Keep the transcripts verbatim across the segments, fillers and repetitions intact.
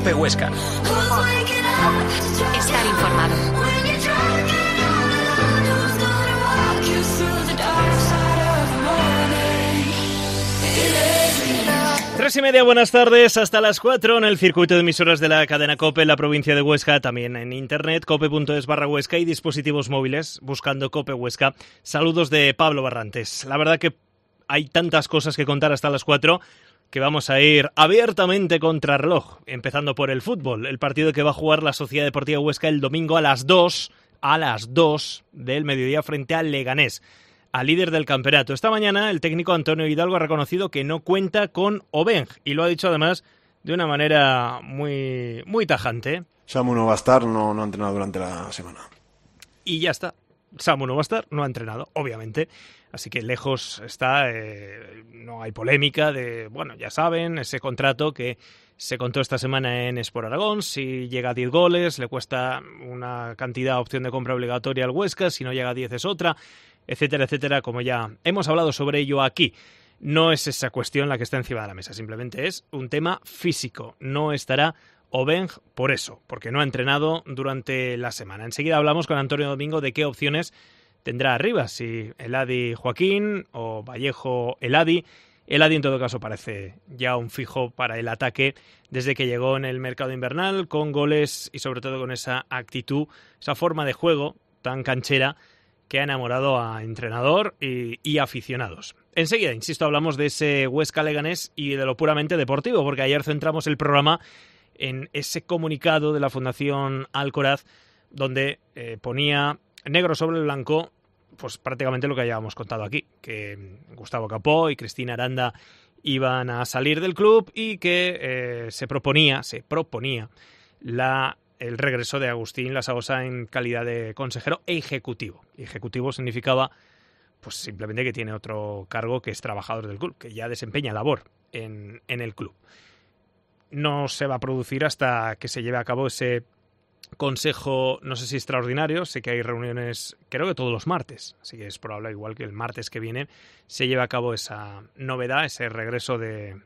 Cope Huesca. Estar informado. Tres y media, buenas tardes, hasta las cuatro en el circuito de emisoras de la cadena COPE en la provincia de Huesca, también en internet, cope.es barra Huesca y dispositivos móviles, buscando COPE Huesca. Saludos de Pablo Barrantes. La verdad que hay tantas cosas que contar hasta las cuatro que vamos a ir abiertamente contra reloj, empezando por el fútbol, el partido que va a jugar la Sociedad Deportiva Huesca el domingo a las dos, a las dos del mediodía frente al Leganés, al líder del campeonato. Esta mañana el técnico Antonio Hidalgo ha reconocido que no cuenta con Obeng y lo ha dicho además de una manera muy, muy tajante. Samu no va a estar, no, no ha entrenado durante la semana. Y ya está. Samu no va a estar, no ha entrenado, obviamente. Así que lejos está, eh, no hay polémica de, bueno, ya saben, ese contrato que se contó esta semana en Sport Aragón. Si llega a diez goles, le cuesta una cantidad, opción de compra obligatoria al Huesca. Si no llega a diez es otra, etcétera, etcétera, como ya hemos hablado sobre ello aquí. No es esa cuestión la que está encima de la mesa, simplemente es un tema físico. No estará Obeng por eso, porque no ha entrenado durante la semana. Enseguida hablamos con Antonio Domingo de qué opciones tendrá arriba, si Eladi Joaquín o Vallejo Eladi. Eladi en todo caso parece ya un fijo para el ataque desde que llegó en el mercado invernal, con goles y sobre todo con esa actitud, esa forma de juego tan canchera que ha enamorado a entrenador y, y aficionados. Enseguida, insisto, hablamos de ese Huesca Leganés y de lo puramente deportivo, porque ayer centramos el programa en ese comunicado de la Fundación Alcoraz, donde eh, ponía negro sobre blanco pues prácticamente lo que hayamos contado aquí, que Gustavo Capó y Cristina Aranda iban a salir del club y que eh, se proponía, se proponía la el regreso de Agustín Lasaosa en calidad de consejero e ejecutivo. Ejecutivo significaba pues simplemente que tiene otro cargo que es trabajador del club, que ya desempeña labor en, en el club. No se va a producir hasta que se lleve a cabo ese consejo, no sé si extraordinario, sé que hay reuniones, creo que todos los martes, así que es probable, igual que el martes que viene, se lleve a cabo esa novedad, ese regreso de,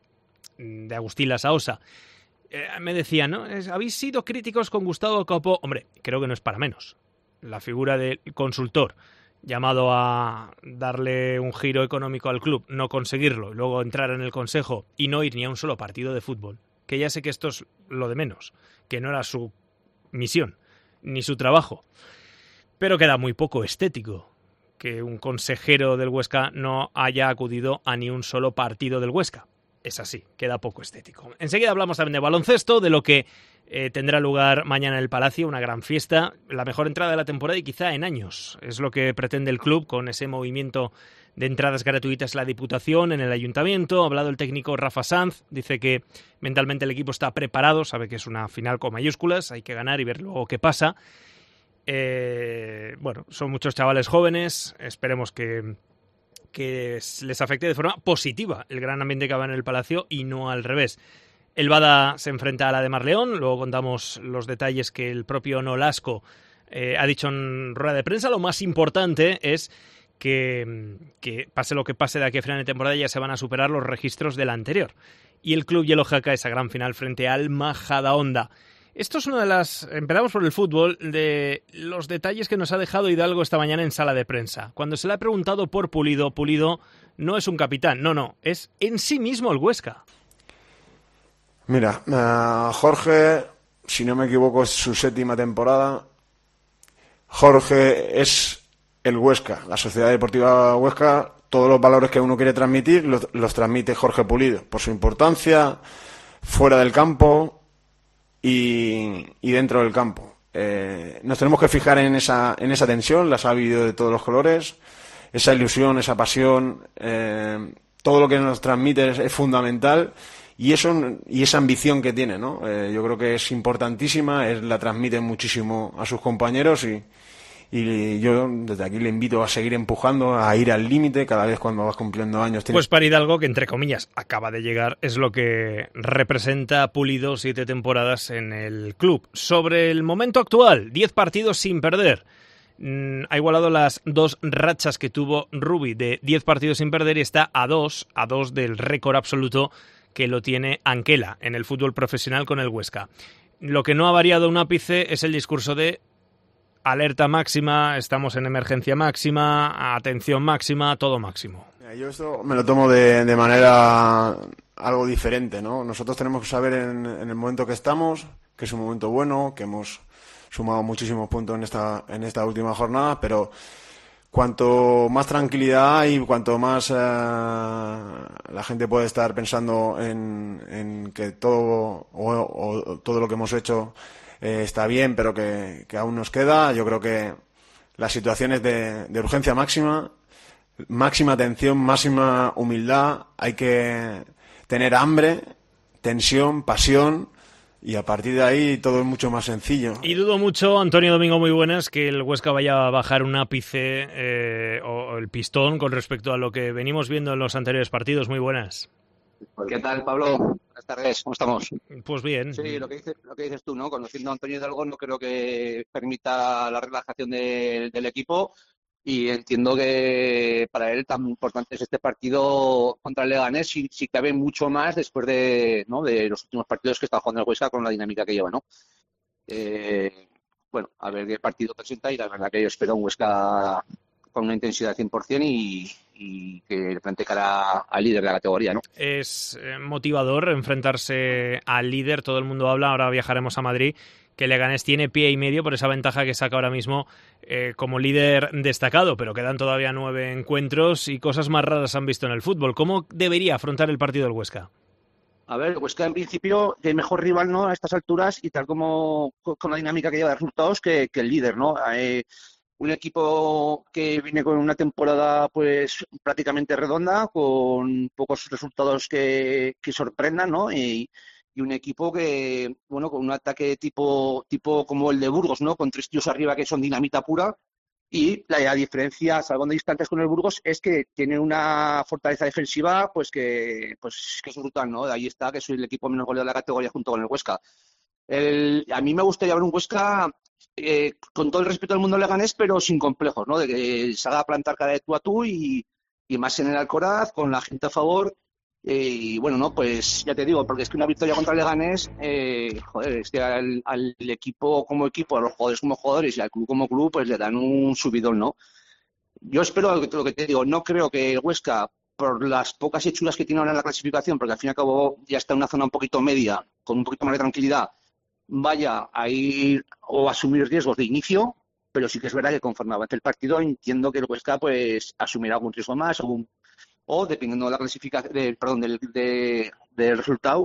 de Agustín Lasaosa. Eh, me decían, ¿no? ¿Habéis sido críticos con Gustavo Capó? Hombre, creo que no es para menos. La figura del consultor llamado a darle un giro económico al club, no conseguirlo, y luego entrar en el consejo y no ir ni a un solo partido de fútbol, que ya sé que esto es lo de menos, que no era su misión, ni su trabajo, pero queda muy poco estético que un consejero del Huesca no haya acudido a ni un solo partido del Huesca. Es así, queda poco estético. Enseguida hablamos también de baloncesto, de lo que eh, tendrá lugar mañana en el Palacio, una gran fiesta, la mejor entrada de la temporada y quizá en años. Es lo que pretende el club con ese movimiento de entradas gratuitas en la Diputación, en el Ayuntamiento. Ha hablado el técnico Rafa Sanz, dice que mentalmente el equipo está preparado, sabe que es una final con mayúsculas, hay que ganar y ver luego qué pasa. Eh, bueno, son muchos chavales jóvenes, esperemos que... que les afecte de forma positiva el gran ambiente que va en el Palacio y no al revés. El Bada se enfrenta a la de Marleón, luego contamos los detalles que el propio Nolasco eh, ha dicho en rueda de prensa. Lo más importante es que, que pase lo que pase de aquí a final de temporada ya se van a superar los registros del anterior. Y el club Yellow Jaca esa gran final frente al Majadahonda. Esto es una de las, empezamos por el fútbol, de los detalles que nos ha dejado Hidalgo esta mañana en sala de prensa. Cuando se le ha preguntado por Pulido, Pulido no es un capitán, no, no, es en sí mismo el Huesca. Mira, uh, Jorge, si no me equivoco, es su séptima temporada. Jorge es el Huesca, la Sociedad Deportiva Huesca. Todos los valores que uno quiere transmitir los, los transmite Jorge Pulido, por su importancia, fuera del campo y, y dentro del campo. Eh, nos tenemos que fijar en esa, en esa tensión, las ha vivido de todos los colores, esa ilusión, esa pasión, eh, todo lo que nos transmite es, es fundamental. Y eso y esa ambición que tiene, ¿no? Eh, yo creo que es importantísima, es, la transmite muchísimo a sus compañeros y, y yo desde aquí le invito a seguir empujando, a ir al límite cada vez cuando vas cumpliendo años. Tienes... Pues para Hidalgo, que entre comillas acaba de llegar, es lo que representa Pulido siete temporadas en el club. Sobre el momento actual, diez partidos sin perder. Mm, ha igualado las dos rachas que tuvo Rubi de diez partidos sin perder y está a dos, a dos del récord absoluto que lo tiene Anquela en el fútbol profesional con el Huesca. Lo que no ha variado un ápice es el discurso de alerta máxima, estamos en emergencia máxima, atención máxima, todo máximo. Yo esto me lo tomo de, de manera algo diferente, ¿no? Nosotros tenemos que saber en, en el momento que estamos, que es un momento bueno, que hemos sumado muchísimos puntos en esta en esta última jornada, pero cuanto más tranquilidad hay, cuanto más eh, la gente puede estar pensando en, en que todo o, o todo lo que hemos hecho eh, está bien, pero que, que aún nos queda, yo creo que las situaciones de, de urgencia máxima, máxima atención, máxima humildad, hay que tener hambre, tensión, pasión, y a partir de ahí todo es mucho más sencillo. Y dudo mucho, Antonio Domingo, muy buenas, que el Huesca vaya a bajar un ápice eh, o, o el pistón con respecto a lo que venimos viendo en los anteriores partidos. Muy buenas. ¿Qué tal, Pablo? Buenas tardes, ¿cómo estamos? Pues bien. Sí, lo que dices, lo que dices tú, ¿no? Conociendo a Antonio Hidalgo, no creo que permita la relajación de, del equipo, y entiendo que para él tan importante es este partido contra el Leganés, si, si cabe mucho más después de, ¿no?, de los últimos partidos que está jugando el Huesca con la dinámica que lleva, ¿no? Eh, bueno, a ver qué partido presenta, y la verdad que yo espero un Huesca con una intensidad cien por ciento y, y que le plante cara al líder de la categoría, ¿no? Es eh, motivador enfrentarse al líder, todo el mundo habla, ahora viajaremos a Madrid, que Leganés tiene pie y medio por esa ventaja que saca ahora mismo eh, como líder destacado, pero quedan todavía nueve encuentros y cosas más raras han visto en el fútbol. ¿Cómo debería afrontar el partido el Huesca? A ver, el Huesca en principio es mejor rival, ¿no?, a estas alturas, y tal como con la dinámica que lleva de resultados, que, que el líder, ¿no? Eh, un equipo que viene con una temporada pues prácticamente redonda, con pocos resultados que, que sorprendan, ¿no? Y, y un equipo que, bueno, con un ataque tipo tipo como el de Burgos, ¿no?, con tres tíos arriba que son dinamita pura, y la, la diferencia, salvando distancias con el Burgos, es que tiene una fortaleza defensiva pues que pues que es brutal, ¿no? De ahí está, que soy el equipo menos goleado de la categoría junto con el Huesca. El, a mí me gustaría ver un Huesca eh, con todo el respeto del mundo leganés, pero sin complejos, ¿no? De que se haga plantar cara de tú a tú, y, y más en el Alcoraz, con la gente a favor. Eh, y bueno, no, pues ya te digo, porque es que una victoria contra el Leganés, eh, joder, es que al, al equipo como equipo, a los jugadores como jugadores y al club como club, pues le dan un subidón, ¿no? Yo espero lo que, lo que te digo, no creo que el Huesca, por las pocas hechuras que tiene ahora en la clasificación, porque al fin y al cabo ya está en una zona un poquito media, con un poquito más de tranquilidad, vaya a ir o a asumir riesgos de inicio, pero sí que es verdad que conforme avance el partido entiendo que el Huesca pues asumirá algún riesgo más, o, un, o dependiendo de la clasificación, de, perdón, del, de, del resultado,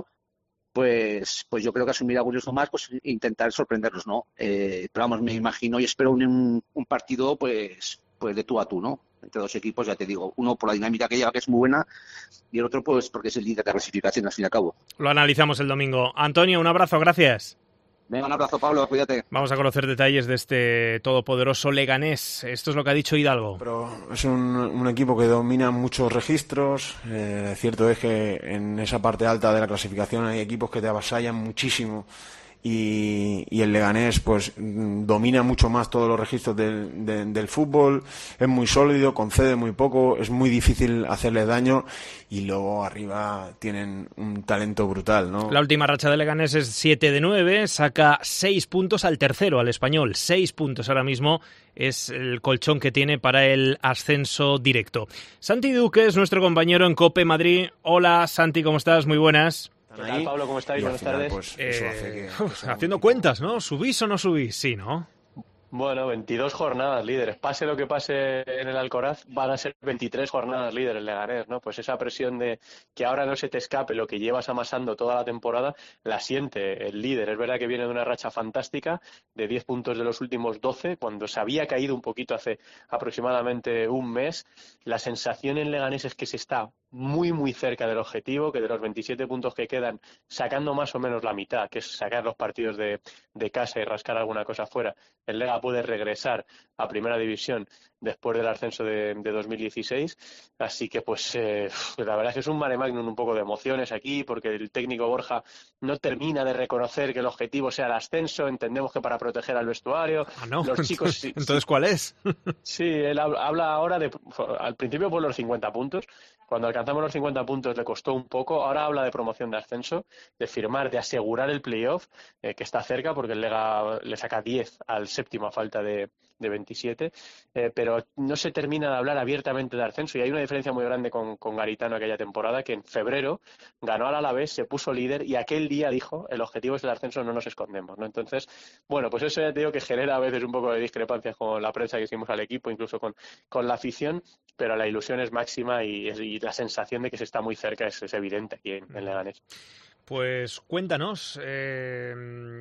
pues pues yo creo que asumirá algún riesgo más, pues intentar sorprenderlos, ¿no? Eh, pero vamos, me imagino y espero un, un partido pues pues de tú a tú, ¿no? Entre dos equipos, ya te digo, uno por la dinámica que lleva, que es muy buena, y el otro pues porque es el líder de la clasificación, al fin y al cabo. Lo analizamos el domingo. Antonio, un abrazo, gracias. Venga, un abrazo, Pablo, cuídate. Vamos a conocer detalles de este todopoderoso Leganés. Esto es lo que ha dicho Hidalgo. Pero es un, un equipo que domina muchos registros. Eh, cierto es que en esa parte alta de la clasificación hay equipos que te avasallan muchísimo. Y, y el Leganés pues domina mucho más todos los registros del, de, del fútbol, es muy sólido, concede muy poco, es muy difícil hacerle daño, y luego arriba tienen un talento brutal, ¿no? La última racha de Leganés es siete de nueve, saca seis puntos al tercero, al Español. seis puntos ahora mismo es el colchón que tiene para el ascenso directo. Santi Duque es nuestro compañero en COPE Madrid. Hola Santi, ¿cómo estás? Muy buenas. ¿Qué tal, Pablo? ¿Cómo estáis? Buenas final, tardes. Pues, Eh, eso hace que, que sea haciendo muy cuentas, ¿no? ¿Subís o no subís? Sí, ¿no? Bueno, veintidós jornadas líderes. Pase lo que pase en el Alcoraz, van a ser veintitrés jornadas líderes Leganés, ¿no? Pues esa presión de que ahora no se te escape lo que llevas amasando toda la temporada, la siente el líder. Es verdad que viene de una racha fantástica de diez puntos de los últimos doce, cuando se había caído un poquito hace aproximadamente un mes. La sensación en Leganés es que se está muy, muy cerca del objetivo, que de los veintisiete puntos que quedan, sacando más o menos la mitad, que es sacar los partidos de, de casa y rascar alguna cosa fuera, el Lega puede regresar a Primera División después del ascenso de, de dos mil dieciséis. Así que, pues, eh, la verdad es que es un mare magnum, un poco de emociones aquí, porque el técnico Borja no termina de reconocer que el objetivo sea el ascenso. Entendemos que para proteger al vestuario, ah, no. los chicos... Entonces, ¿entonces cuál es? Sí, él habla ahora de, al principio por los cincuenta puntos, cuando alcanzamos los cincuenta puntos le costó un poco, ahora habla de promoción de ascenso, de firmar, de asegurar el playoff, eh, que está cerca porque el Lega le saca diez al séptimo a falta de, de veintisiete, eh, pero no se termina de hablar abiertamente de ascenso, y hay una diferencia muy grande con, con Garitano aquella temporada, que en febrero ganó al Alavés, se puso líder y aquel día dijo, el objetivo es el ascenso, no nos escondemos, ¿no? Entonces, bueno, pues eso ya te digo que genera a veces un poco de discrepancias con la prensa que hicimos al equipo, incluso con, con la afición, pero la ilusión es máxima y, y la sensación de que se está muy cerca es, es evidente aquí en, en Leganés. Pues cuéntanos eh,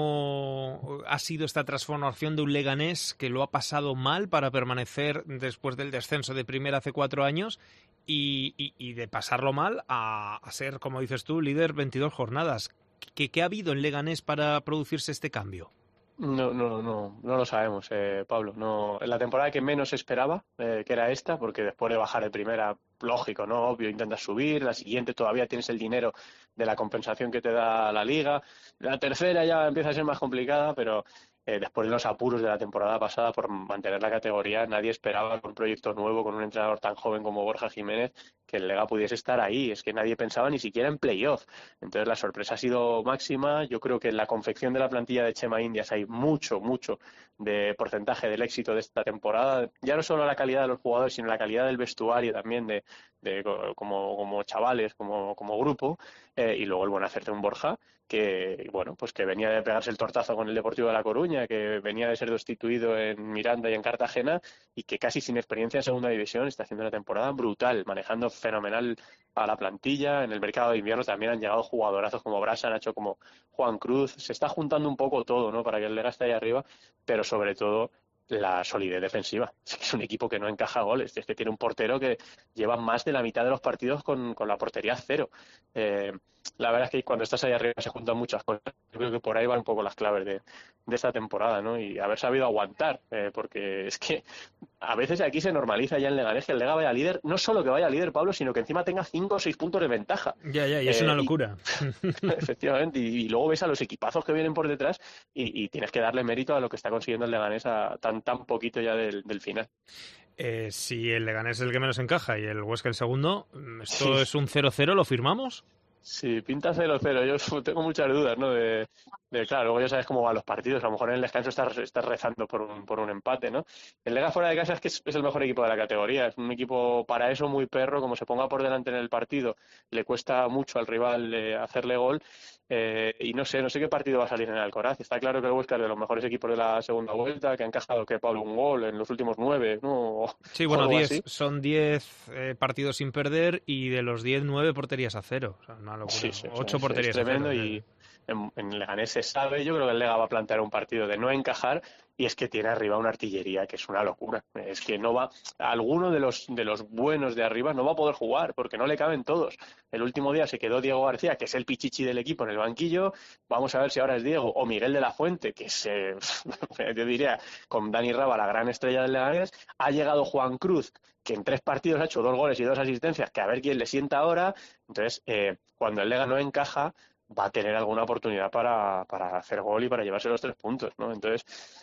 cómo ha sido esta transformación de un Leganés que lo ha pasado mal para permanecer después del descenso de primera hace cuatro años y, y, y de pasarlo mal a, a ser, como dices tú, líder veintidós jornadas. ¿Qué, qué ha habido en Leganés para producirse este cambio? No, no, no, no lo sabemos, eh, Pablo. No, en la temporada que menos esperaba, eh, que era esta, porque después de bajar de primera, lógico, no, obvio, intentas subir. La siguiente todavía tienes el dinero de la compensación que te da la liga. La tercera ya empieza a ser más complicada, pero eh, después de los apuros de la temporada pasada por mantener la categoría, nadie esperaba con un proyecto nuevo, con un entrenador tan joven como Borja Jiménez, que el Lega pudiese estar ahí. Es que nadie pensaba ni siquiera en playoff. Entonces la sorpresa ha sido máxima. Yo creo que en la confección de la plantilla de Chema Indias hay mucho, mucho de porcentaje del éxito de esta temporada. Ya no solo la calidad de los jugadores, sino la calidad del vestuario también, de, de como, como chavales, como, como grupo. Eh, y luego el buen hacerte un Borja, que bueno, pues que venía de pegarse el tortazo con el Deportivo de La Coruña, que venía de ser destituido en Miranda y en Cartagena, y que casi sin experiencia en segunda división está haciendo una temporada brutal, manejando fenomenal a la plantilla. En el mercado de invierno también han llegado jugadorazos como Brasa, Nacho, como Juan Cruz. Se está juntando un poco todo, ¿no?, para que el Lega esté ahí arriba, pero sobre todo la solidez defensiva. Es que es un equipo que no encaja goles. Es que tiene un portero que lleva más de la mitad de los partidos con, con la portería cero. Eh, la verdad es que cuando estás ahí arriba se juntan muchas cosas. Yo creo que por ahí van un poco las claves de, de esta temporada, ¿no? Y haber sabido aguantar, eh, porque es que a veces aquí se normaliza ya en Leganés que el Lega vaya líder, no solo que vaya líder, Pablo, sino que encima tenga cinco o seis puntos de ventaja. Ya, ya, y es eh, una locura. Y, efectivamente, y, y luego ves a los equipazos que vienen por detrás y, y tienes que darle mérito a lo que está consiguiendo el Leganés a tan, tan poquito ya del, del final. Eh, si el Leganés es el que menos encaja y el Huesca el segundo, ¿esto sí. es un cero cero? ¿Lo firmamos? Sí, pinta cero cero. Yo tengo muchas dudas, ¿no? De, de, claro, luego ya sabes cómo van los partidos. A lo mejor en el descanso estás, estás rezando por un, por un empate, ¿no? El Lega fuera de casa es que es, es el mejor equipo de la categoría. Es un equipo para eso muy perro. Como se ponga por delante en el partido, le cuesta mucho al rival eh, hacerle gol. Eh, y no sé, no sé qué partido va a salir en el Alcoraz. Está claro que el Huesca es de los mejores equipos de la segunda vuelta, que ha encajado que Pablo un gol en los últimos nueve, ¿no? Sí, bueno, diez, son diez eh, partidos sin perder y de los diez, nueve porterías a cero. O sea, una locura. Sí, sí, ocho es, porterías es tremendo a cero. Y en, en Leganés se sabe. Yo creo que el Lega va a plantear un partido de no encajar, y es que tiene arriba una artillería que es una locura. Es que no va, alguno de los de los buenos de arriba no va a poder jugar porque no le caben todos. El último día se quedó Diego García, que es el pichichi del equipo, en el banquillo. Vamos a ver si ahora es Diego o Miguel de la Fuente, que es, eh, yo diría, con Dani Raba, la gran estrella del Leganés. Ha llegado Juan Cruz, que en tres partidos ha hecho dos goles y dos asistencias, que a ver quién le sienta ahora. Entonces, eh, cuando el Lega no encaja, va a tener alguna oportunidad para, para hacer gol y para llevarse los tres puntos, ¿no? Entonces,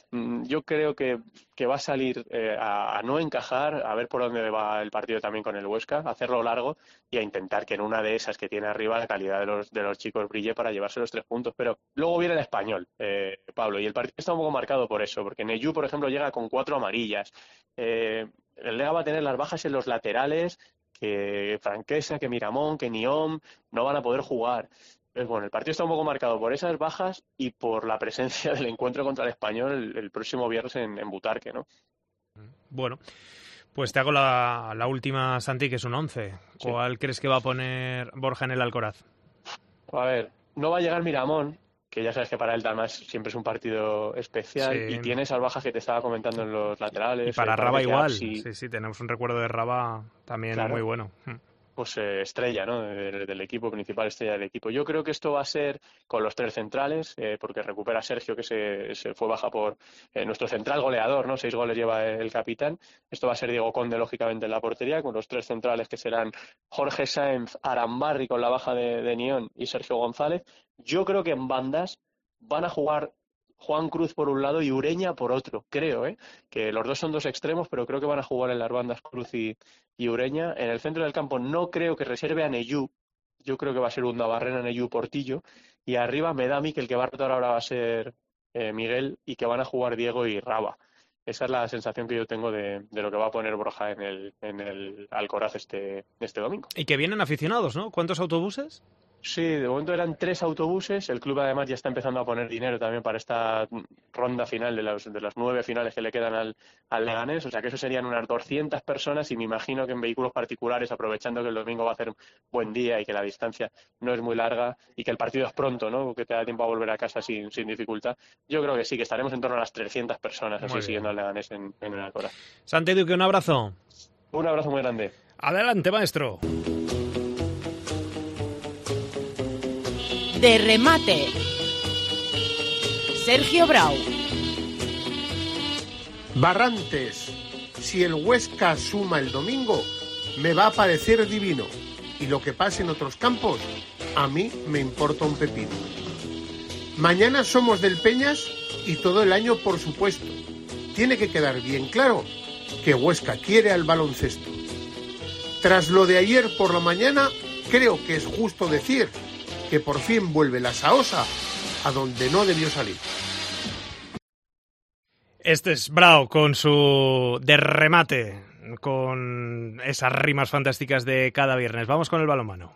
yo creo que, que va a salir eh, a, a no encajar, a ver por dónde va el partido también con el Huesca, a hacerlo largo y a intentar que en una de esas que tiene arriba la calidad de los, de los chicos brille para llevarse los tres puntos. Pero luego viene el Español, eh, Pablo, y el partido está un poco marcado por eso, porque Neyu, por ejemplo, llega con cuatro amarillas. Eh, el Lega va a tener las bajas en los laterales, que Franquesa, que Miramón, que Niom no van a poder jugar. Pues bueno, el partido está un poco marcado por esas bajas y por la presencia del encuentro contra el Español el, el próximo viernes en, en Butarque, ¿no? Bueno, pues te hago la, la última, Santi, que es un once. ¿Cuál sí. crees que va a poner Borja en el Alcoraz? A ver, no va a llegar Miramón, que ya sabes que para él además siempre es un partido especial, sí. y tiene esas bajas que te estaba comentando en los laterales. Y para Raba igual, sí, sí, tenemos un recuerdo de Raba también claro. muy bueno. pues eh, estrella, ¿no? Del, del equipo, principal estrella del equipo. Yo creo que esto va a ser con los tres centrales, eh, porque recupera Sergio, que se, se fue baja por eh, nuestro central goleador, ¿no? Seis goles lleva el capitán. Esto va a ser Diego Conde, lógicamente, en la portería, con los tres centrales que serán Jorge Sáenz, Arambarri con la baja de, de Nión y Sergio González. Yo creo que en bandas van a jugar Juan Cruz por un lado y Ureña por otro, creo, ¿eh? Que los dos son dos extremos, pero creo que van a jugar en las bandas Cruz y, y Ureña. En el centro del campo no creo que reserve a Neyú, yo creo que va a ser Undabarrena, Neyú, Portillo, y arriba me da a mí que el que va a rotar ahora va a ser eh, Miguel y que van a jugar Diego y Raba. Esa es la sensación que yo tengo de, de lo que va a poner Borja en el, en el Alcoraz este, este domingo. Y que vienen aficionados, ¿no? ¿Cuántos autobuses? Sí, de momento eran tres autobuses. El club además ya está empezando a poner dinero también para esta ronda final de las, de las nueve finales que le quedan al, al Leganés. O sea que eso serían unas doscientas personas y me imagino que en vehículos particulares, aprovechando que el domingo va a hacer buen día y que la distancia no es muy larga y que el partido es pronto, ¿no? Que te da tiempo a volver a casa sin, sin dificultad. Yo creo que sí, que estaremos en torno a las trescientas personas así siguiendo al Leganés en, en el Alcoraz. Santi Duque, un abrazo. Un abrazo muy grande. Adelante, maestro. De remate, Sergio Brau. Barrantes, si el Huesca suma el domingo, me va a parecer divino. Y lo que pase en otros campos, a mí me importa un pepino. Mañana somos del Peñas y todo el año, por supuesto. Tiene que quedar bien claro que Huesca quiere al baloncesto. Tras lo de ayer por la mañana, creo que es justo decir que por fin vuelve la Saosa a donde no debió salir. Este es Brau con su de remate, con esas rimas fantásticas de cada viernes. Vamos con el balonmano.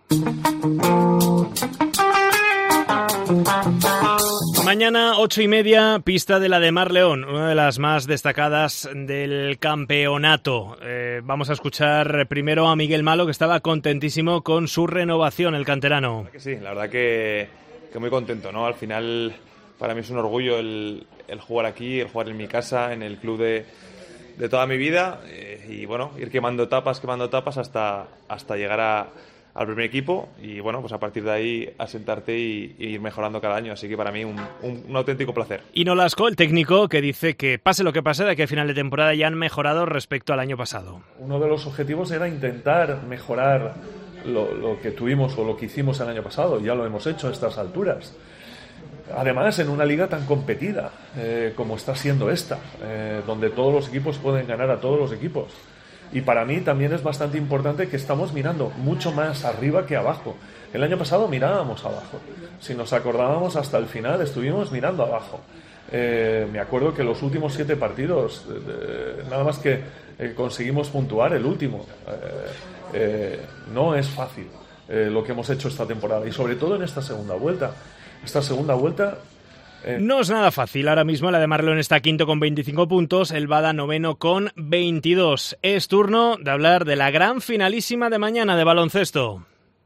Mañana, ocho y media, pista de la de Mar León, una de las más destacadas del campeonato. Eh, vamos a escuchar primero a Miguel Malo, que estaba contentísimo con su renovación, el canterano. La verdad que sí, la verdad que, que muy contento, ¿no? Al final, para mí es un orgullo el, el jugar aquí, el jugar en mi casa, en el club de, de toda mi vida, eh, y bueno, ir quemando etapas, quemando etapas hasta, hasta llegar a al primer equipo y bueno, pues a partir de ahí asentarte y, y ir mejorando cada año, así que para mí un, un, un auténtico placer. Y Nolasco, el técnico, que dice que pase lo que pase, de que a final de temporada ya han mejorado respecto al año pasado. Uno de los objetivos era intentar mejorar lo, lo que tuvimos o lo que hicimos el año pasado, ya lo hemos hecho a estas alturas. Además, en una liga tan competida eh, como está siendo esta, eh, donde todos los equipos pueden ganar a todos los equipos. Y para mí también es bastante importante que estamos mirando mucho más arriba que abajo. El año pasado mirábamos abajo. Si nos acordábamos, hasta el final estuvimos mirando abajo. Eh, me acuerdo que los últimos siete partidos, eh, nada más que eh, conseguimos puntuar el último. Eh, eh, no es fácil eh, lo que hemos hecho esta temporada. Y sobre todo en esta segunda vuelta. Esta segunda vuelta... Eh. No es nada fácil. Ahora mismo la de Mar León está quinto con veinticinco puntos, el Bada noveno con veintidós. Es turno de hablar de la gran finalísima de mañana de baloncesto.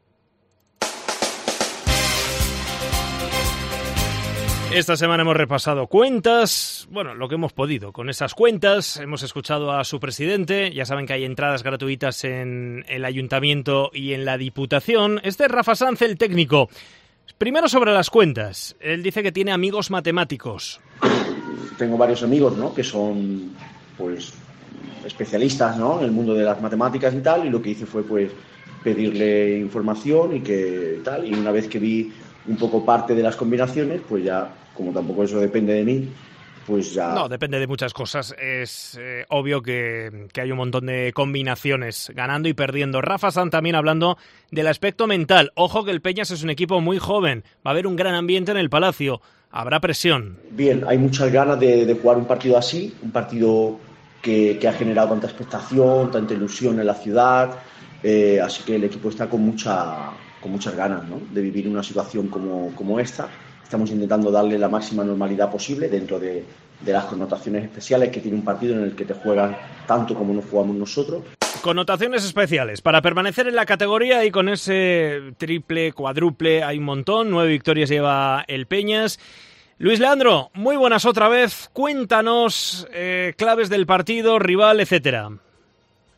Esta semana hemos repasado cuentas, bueno, lo que hemos podido con esas cuentas. Hemos escuchado a su presidente, ya saben que hay entradas gratuitas en el ayuntamiento y en la diputación. Este es Rafa Sanz, el técnico. Primero sobre las cuentas. Él dice que tiene amigos matemáticos. Tengo varios amigos, ¿no?, que son, pues, especialistas, ¿no?, en el mundo de las matemáticas y tal, y lo que hice fue, pues, pedirle información y que tal, y una vez que vi un poco parte de las combinaciones, pues ya, como tampoco eso depende de mí, pues ya... No, depende de muchas cosas. Es eh, obvio que, que hay un montón de combinaciones, ganando y perdiendo. Rafa Sanz también hablando del aspecto mental. Ojo que el Peñas es un equipo muy joven. Va a haber un gran ambiente en el Palacio. Habrá presión. Bien, hay muchas ganas de, de jugar un partido así, un partido que, que ha generado tanta expectación, tanta ilusión en la ciudad. Eh, así que el equipo está con, mucha, con muchas ganas, ¿no?, de vivir una situación como, como esta. Estamos intentando darle la máxima normalidad posible dentro de, de las connotaciones especiales que tiene un partido en el que te juegan tanto como nos jugamos nosotros. Connotaciones especiales para permanecer en la categoría y con ese triple, cuádruple, hay un montón. Nueve victorias lleva el Peñas. Luis Leandro, muy buenas otra vez. Cuéntanos eh, claves del partido, rival, etcétera.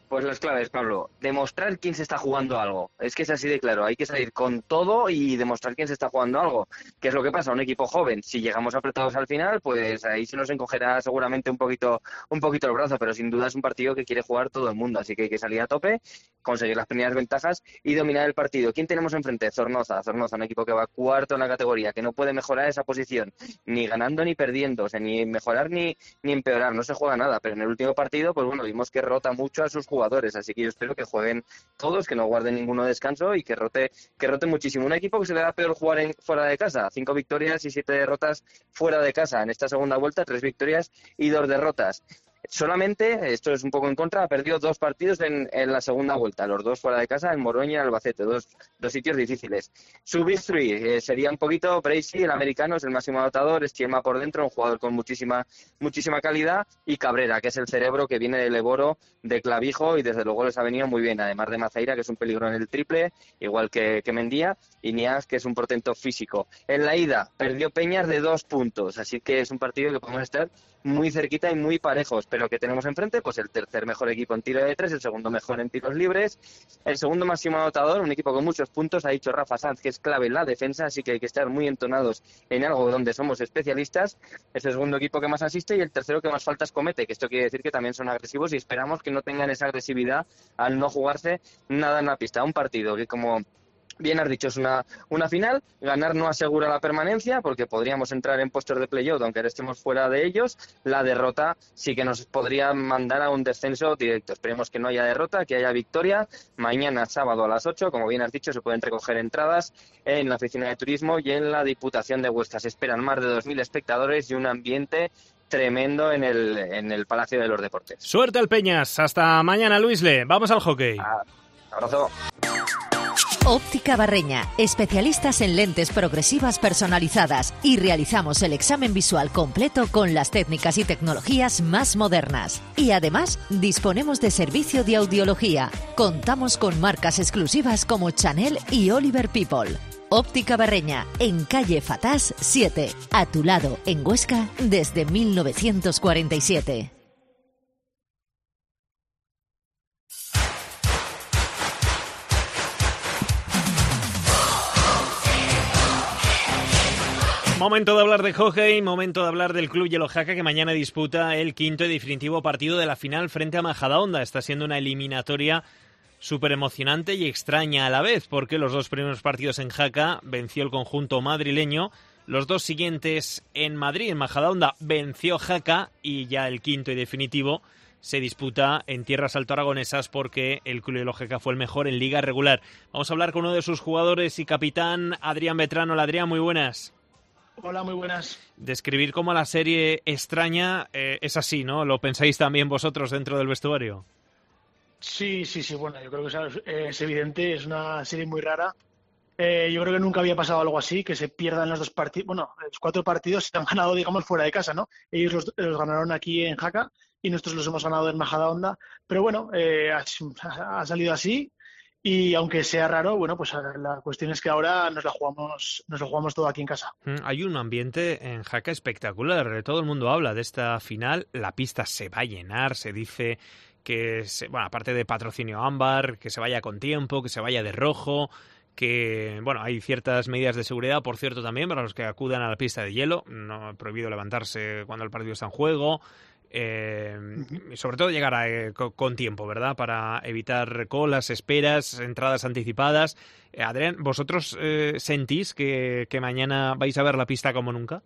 Pues las claves, Pablo. Demostrar quién se está jugando algo. Es que es así de claro. Hay que salir con todo y demostrar quién se está jugando algo. ¿Qué es lo que pasa? Un equipo joven, si llegamos apretados al final, pues ahí se nos encogerá seguramente un poquito, un poquito el brazo, pero sin duda es un partido que quiere jugar todo el mundo. Así que hay que salir a tope, conseguir las primeras ventajas y dominar el partido. ¿Quién tenemos enfrente? Zornoza. Zornoza, un equipo que va cuarto en la categoría, que no puede mejorar esa posición, ni ganando ni perdiendo, o sea, ni mejorar ni, ni empeorar. No se juega nada, pero en el último partido, pues bueno, vimos que rota mucho a sus jugadores. jugadores, así que yo espero que jueguen todos, que no guarden ninguno descanso y que rote que rote muchísimo. Un equipo que se le da peor jugar en, fuera de casa, cinco victorias y siete derrotas fuera de casa. En esta segunda vuelta, tres victorias y dos derrotas. Solamente, esto es un poco en contra, ha perdido dos partidos en, en la segunda vuelta, los dos fuera de casa, en Moroña y en Albacete, dos, dos sitios difíciles. Su Big Three eh, sería un poquito Bracey, el americano, es el máximo anotador, Esquiema por dentro, un jugador con muchísima muchísima calidad, y Cabrera, que es el cerebro que viene del Eboro, de Clavijo, y desde luego les ha venido muy bien, además de Maceira, que es un peligro en el triple, igual que, que Mendía, y Nias, que es un portento físico. En la ida, perdió Peñas de dos puntos, así que es un partido que podemos estar muy cerquita y muy parejos, pero que tenemos enfrente, pues el tercer mejor equipo en tiro de tres, el segundo mejor en tiros libres, el segundo máximo anotador, un equipo con muchos puntos, ha dicho Rafa Sanz que es clave en la defensa, así que hay que estar muy entonados en algo donde somos especialistas. Es el segundo equipo que más asiste y el tercero que más faltas comete, que esto quiere decir que también son agresivos y esperamos que no tengan esa agresividad al no jugarse nada en la pista. Un partido que, como bien has dicho, es una, una final. Ganar no asegura la permanencia porque podríamos entrar en puestos de playoff aunque ahora estemos fuera de ellos. La derrota sí que nos podría mandar a un descenso directo. Esperemos que no haya derrota, que haya victoria. Mañana sábado a las ocho, como bien has dicho, se pueden recoger entradas en la oficina de turismo y en la Diputación de Huesca. Se esperan más de dos mil espectadores y un ambiente tremendo en el, en el Palacio de los Deportes. Suerte al Peñas. Hasta mañana, Luisle. Vamos al hockey. Ah, abrazo. Óptica Barreña, especialistas en lentes progresivas personalizadas, y realizamos el examen visual completo con las técnicas y tecnologías más modernas. Y además, disponemos de servicio de audiología. Contamos con marcas exclusivas como Chanel y Oliver People. Óptica Barreña, en calle Fatás siete, a tu lado, en Huesca, desde mil novecientos cuarenta y siete. Momento de hablar de hockey, momento de hablar del Club Hielo Jaca, que mañana disputa el quinto y definitivo partido de la final frente a Majadahonda. Está siendo una eliminatoria súper emocionante y extraña a la vez, porque los dos primeros partidos en Jaca venció el conjunto madrileño, los dos siguientes en Madrid, en Majadahonda, venció Jaca, y ya el quinto y definitivo se disputa en tierras altoaragonesas porque el Club Hielo Jaca fue el mejor en liga regular. Vamos a hablar con uno de sus jugadores y capitán, Adrián Betrano. Hola, Adrián, muy buenas. Hola, muy buenas. Describir cómo la serie extraña eh, es así, ¿no? ¿Lo pensáis también vosotros dentro del vestuario? Sí, sí, sí, bueno, yo creo que es, es evidente, es una serie muy rara. Eh, yo creo que nunca había pasado algo así, que se pierdan los dos partidos, bueno, los cuatro partidos se han ganado, digamos, fuera de casa, ¿no? Ellos los, los ganaron aquí en Jaca y nosotros los hemos ganado en Majadahonda, pero bueno, eh, ha, ha salido así. Y aunque sea raro, bueno, pues la cuestión es que ahora nos la jugamos, nos lo jugamos todo aquí en casa. Hay un ambiente en Jaca espectacular. Todo el mundo habla de esta final. La pista se va a llenar. Se dice que, se, bueno, aparte de patrocinio ámbar, que se vaya con tiempo, que se vaya de rojo, que, bueno, hay ciertas medidas de seguridad, por cierto, también para los que acudan a la pista de hielo. No he prohibido levantarse cuando el partido está en juego. Eh, y sobre todo llegar a, eh, con, con tiempo, ¿verdad? Para evitar colas, esperas, entradas anticipadas. Eh, Adrián, ¿vosotros eh, sentís que, que mañana vais a ver la pista como nunca?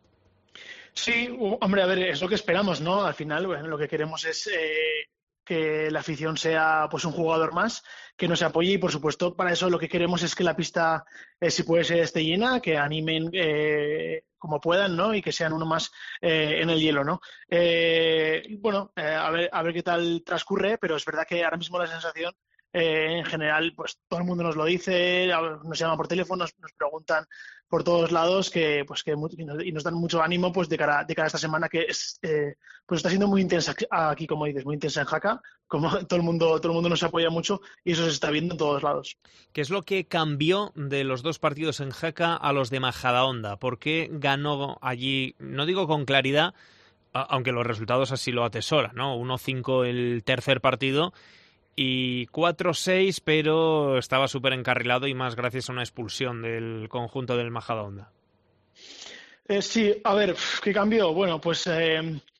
Sí, hombre, a ver, es lo que esperamos, ¿no? Al final, bueno, lo que queremos es eh, que la afición sea pues un jugador más, que nos apoye, y por supuesto para eso lo que queremos es que la pista, eh, si puede ser, esté llena, que animen eh, como puedan, ¿no? Y que sean uno más eh, en el hielo, ¿no? Eh, bueno, eh, a ver, a ver qué tal transcurre, pero es verdad que ahora mismo la sensación, eh, en general, pues todo el mundo nos lo dice, nos llaman por teléfono, nos, nos preguntan por todos lados, que pues que y nos dan mucho ánimo pues de cara de cara a esta semana, que es eh, pues está siendo muy intensa aquí, como dices, muy intensa en Jaca, como todo el mundo todo el mundo nos apoya mucho y eso se está viendo en todos lados. ¿Qué es lo que cambió de los dos partidos en Jaca a los de Majadahonda? ¿Por qué ganó allí, no digo con claridad, aunque los resultados así lo atesoran, ¿no? uno cinco el tercer partido y cuatro seis, pero estaba súper encarrilado y más gracias a una expulsión del conjunto del Majadahonda. Eh, sí, a ver, ¿qué cambió? Bueno, pues eh,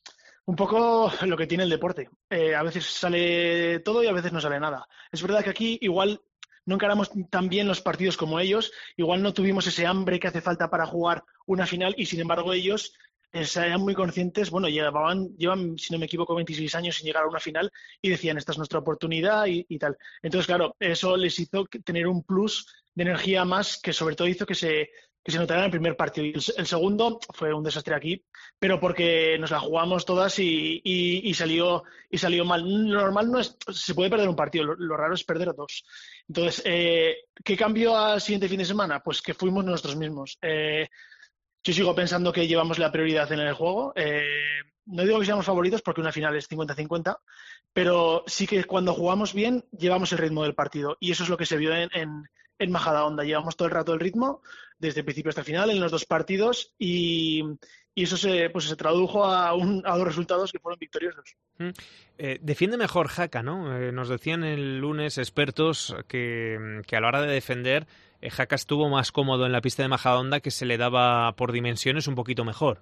un poco lo que tiene el deporte. Eh, a veces sale todo y a veces no sale nada. Es verdad que aquí igual no encaramos tan bien los partidos como ellos, igual no tuvimos ese hambre que hace falta para jugar una final y sin embargo ellos eh, eran muy conscientes, bueno, llevaban, llevan, si no me equivoco, veintiséis años sin llegar a una final y decían, esta es nuestra oportunidad y, y tal. Entonces, claro, eso les hizo tener un plus de energía más que sobre todo hizo que se que se notara en el primer partido. Y el, el segundo fue un desastre aquí, pero porque nos la jugamos todas y, y, y salió y salió mal. Lo normal no es, se puede perder un partido, lo, lo raro es perder dos. Entonces, eh, ¿qué cambió al siguiente fin de semana? Pues que fuimos nosotros mismos. Eh, yo sigo pensando que llevamos la prioridad en el juego. Eh, no digo que seamos favoritos porque una final es cincuenta cincuenta, pero sí que cuando jugamos bien llevamos el ritmo del partido y eso es lo que se vio en, en, en Majadahonda. Llevamos todo el rato el ritmo desde el principio hasta el final en los dos partidos y, y eso se, pues se tradujo a, un, a dos resultados que fueron victoriosos. Mm. Eh, defiende mejor Jaca, ¿no? Eh, nos decían el lunes expertos que, que a la hora de defender eh, Jaca estuvo más cómodo en la pista de Majadahonda, que se le daba por dimensiones un poquito mejor.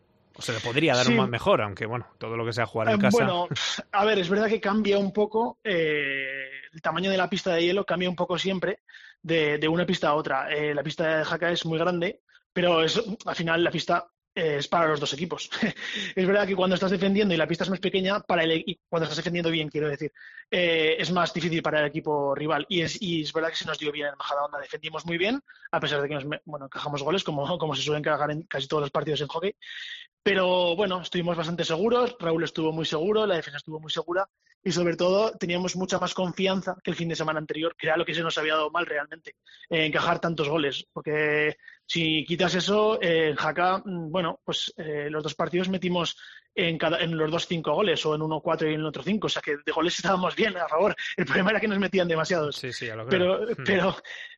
O se le podría dar sí. un más mejor, aunque bueno, todo lo que sea jugar en eh, casa. Bueno, a ver, es verdad que cambia un poco, eh, el tamaño de la pista de hielo cambia un poco siempre de, de una pista a otra. Eh, la pista de Jaca es muy grande, pero es, al final la pista eh, es para los dos equipos. Es verdad que cuando estás defendiendo y la pista es más pequeña, para el, y cuando estás defendiendo bien, quiero decir, eh, es más difícil para el equipo rival. Y es, y es verdad que se nos dio bien en Majadahonda. Defendimos muy bien, a pesar de que nos bueno, encajamos goles, como, como se suelen encajar en casi todos los partidos en hockey. Pero bueno, estuvimos bastante seguros, Raúl estuvo muy seguro, la defensa estuvo muy segura y sobre todo teníamos mucha más confianza que el fin de semana anterior, que era lo que se nos había dado mal realmente, eh, encajar tantos goles. Porque si quitas eso, eh, en Jaca, bueno, pues eh, los dos partidos metimos en, cada, en los dos cinco goles, o en uno cuatro y en el otro cinco, o sea que de goles estábamos bien, a favor. El problema era que nos metían demasiados. Sí, sí, ya lo creo. Pero, pero,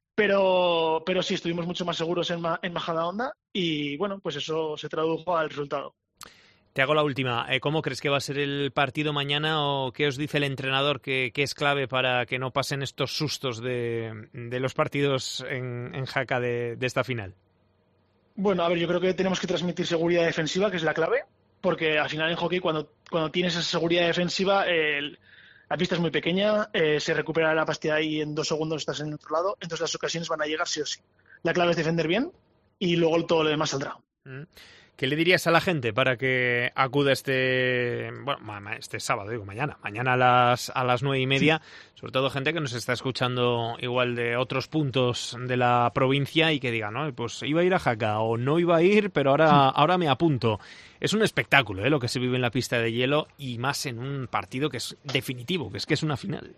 pero, pero sí, estuvimos mucho más seguros en, en Majadahonda y bueno, pues eso se tradujo al resultado. Te hago la última. ¿Cómo crees que va a ser el partido mañana o qué os dice el entrenador que, que es clave para que no pasen estos sustos de, de los partidos en, en Jaca de, de esta final? Bueno, a ver, yo creo que tenemos que transmitir seguridad defensiva, que es la clave, porque al final en hockey cuando, cuando tienes esa seguridad defensiva, eh, la pista es muy pequeña, eh, se recupera la pastilla y en dos segundos estás en el otro lado, entonces las ocasiones van a llegar sí o sí. La clave es defender bien y luego todo lo demás saldrá. Mm. ¿Qué le dirías a la gente para que acuda este bueno este sábado, digo mañana, mañana a las a las nueve y media, sí. Sobre todo gente que nos está escuchando igual de otros puntos de la provincia y que diga, no, pues iba a ir a Jaca o no iba a ir, pero ahora, sí. ahora me apunto. Es un espectáculo, ¿eh? Lo que se vive en la pista de hielo y más en un partido que es definitivo, que es que es una final.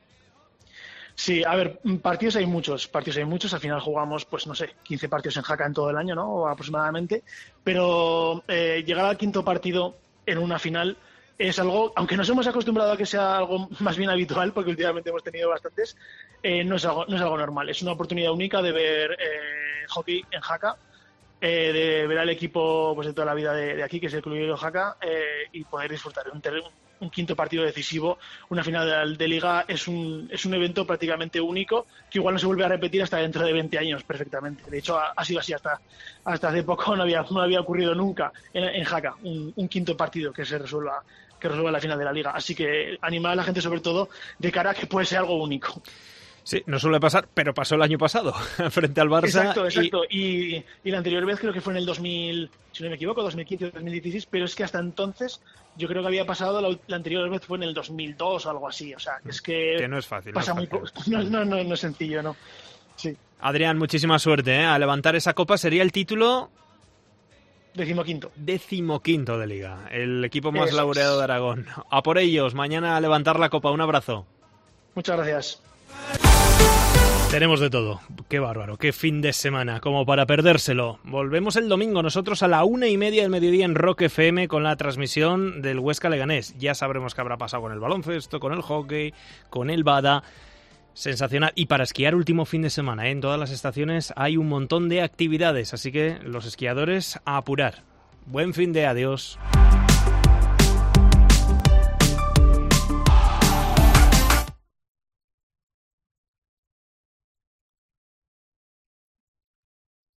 Sí, a ver, partidos hay muchos, partidos hay muchos, al final jugamos, pues no sé, quince partidos en Jaca en todo el año, ¿no? O aproximadamente, pero eh, llegar al quinto partido en una final es algo, aunque nos hemos acostumbrado a que sea algo más bien habitual, porque últimamente hemos tenido bastantes, eh, no es algo, no es algo normal, es una oportunidad única de ver eh, hockey en Jaca, eh, de ver al equipo pues de toda la vida de, de aquí, que es el Club Hidro Jaca, eh, y poder disfrutar de un terreno. Un quinto partido decisivo, una final de liga es un, es un evento prácticamente único que igual no se vuelve a repetir hasta dentro de veinte años perfectamente. De hecho, ha, ha sido así hasta, hasta hace poco, no había, no había ocurrido nunca en, en Jaca un, un quinto partido que se resuelva, que resuelva la final de la liga. Así que animar a la gente sobre todo de cara a que puede ser algo único. Sí, no suele pasar, pero pasó el año pasado frente al Barça. Exacto, exacto. Y... Y, y la anterior vez creo que fue en el dos mil, si no me equivoco, dos mil quince o dos mil dieciséis, pero es que hasta entonces yo creo que había pasado, la, la anterior vez fue en el dos mil dos o algo así. O sea, que es que... Que no es fácil. Pasa no es muy fácil. No, no, no, no es sencillo, ¿no? Sí. Adrián, muchísima suerte, ¿eh? A levantar esa copa sería el título... Decimoquinto. Decimoquinto de Liga. El equipo más Eso laureado es. de Aragón. A por ellos. Mañana a levantar la copa. Un abrazo. Muchas gracias. Tenemos de todo. Qué bárbaro, qué fin de semana, como para perdérselo. Volvemos el domingo nosotros a la una y media del mediodía en Rock F M con la transmisión del Huesca Leganés. Ya sabremos qué habrá pasado con el baloncesto, con el hockey, con el bada. Sensacional. Y para esquiar último fin de semana, ¿eh? En todas las estaciones hay un montón de actividades, así que los esquiadores a apurar. Buen fin de adiós.